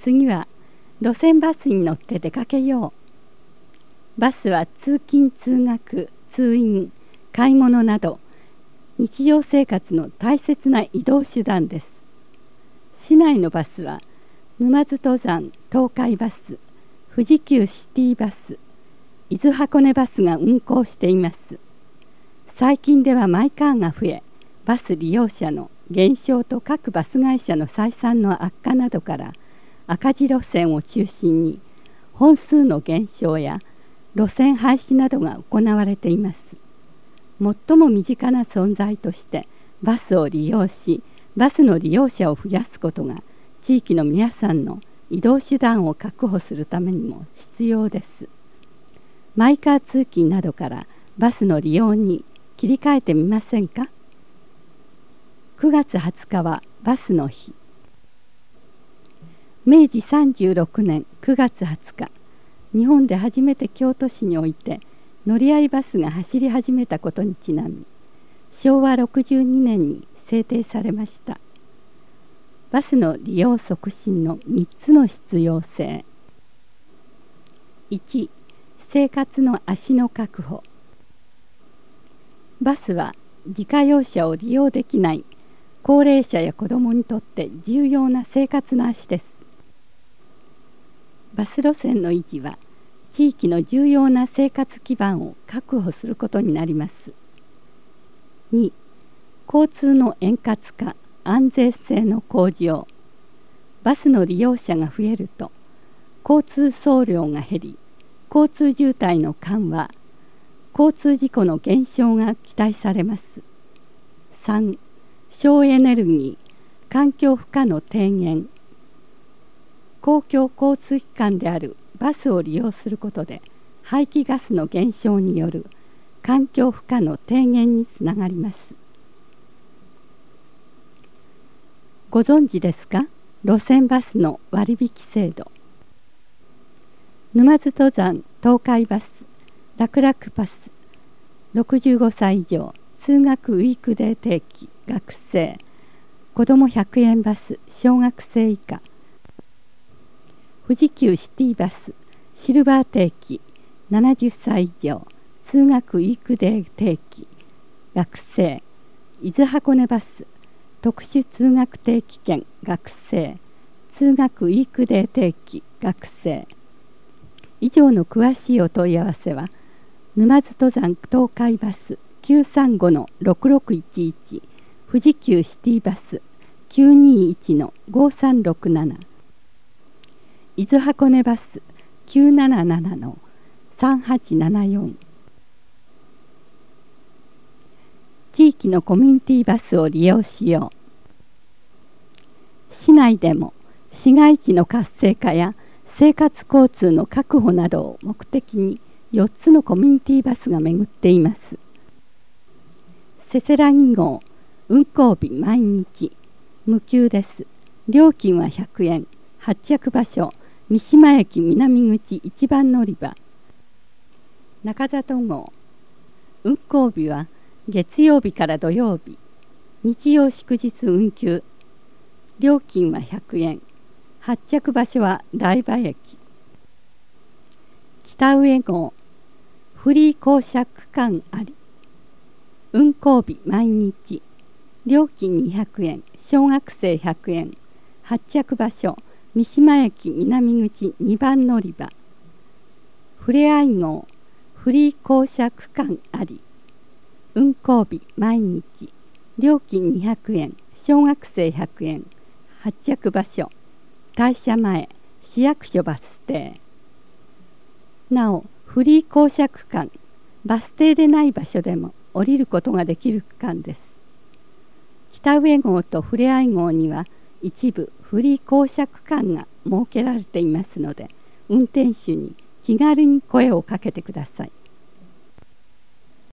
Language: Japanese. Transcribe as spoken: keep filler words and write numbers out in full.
次は路線バスに乗って出かけよう。バスは通勤通学、通院、買い物など日常生活の大切な移動手段です。市内のバスは沼津登山、東海バス、富士急シティバス、伊豆箱根バスが運行しています。最近ではマイカーが増え、バス利用者の減少と各バス会社の採算の悪化などから赤字路線を中心に本数の減少や路線廃止などが行われています。最も身近な存在としてバスを利用し、バスの利用者を増やすことが地域の皆さんの移動手段を確保するためにも必要です。マイカー通勤などからバスの利用に切り替えてみませんか。くがつはつかはバスの日。めいじさんじゅうろくねんくがつはつか、日本で初めて京都市において乗り合いバスが走り始めたことにちなみ、しょうわろくじゅうにねんに制定されました。バスの利用促進のみっつの必要性。いち、生活の足の確保。バスは自家用車を利用できない高齢者や子どもにとって重要な生活の足です。バス路線の維持は地域の重要な生活基盤を確保することになります。に、交通の円滑化、安全性の向上。バスの利用者が増えると交通総量が減り、交通渋滞の緩和、交通事故の減少が期待されます。さん、省エネルギー、環境負荷の低減。公共交通機関であるバスを利用することで排気ガスの減少による環境負荷の低減につながります。ご存知ですか？路線バスの割引制度。沼津登山、東海バス、楽々パス、ろくじゅうごさい以上、通学ウィークデー定期、学生、子どもひゃくえんバス、小学生以下、富士急シティバス、シルバー定期、ななじゅっさい以上、通学ウィークデー定期、学生、伊豆箱根バス、特殊通学定期券、学生、通学ウィークデー定期、学生。以上の詳しいお問い合わせは、沼津登山東海バス きゅうさんごのろくろくいちいち、富士急シティバス きゅうにいちのごさんろくなな、伊豆箱根バス きゅうななななのさんはちななよん。地域のコミュニティバスを利用しよう。市内でも市街地の活性化や生活交通の確保などを目的によっつのコミュニティバスが巡っています。せせらぎ号、運行日毎日、無給です。料金はひゃくえん。発着場所、三島駅南口一番乗り場。中里号、運行日は月曜日から土曜日、日曜祝日運休。料金はひゃくえん。発着場所は台場駅。北上号、フリー降車区間あり。運行日毎日。料金にひゃくえん。小学生ひゃくえん。発着場所、三島駅南口にばん乗り場。ふれあい号、フリー降車区間あり。運行日毎日。料金にひゃくえん。小学生ひゃくえん。発着場所、退社前、市役所バス停。なお、フリー降車区間、バス停でない場所でも降りることができる区間です。北上号とふれあい号には一部フリー降車区間が設けられていますので、運転手に気軽に声をかけてください。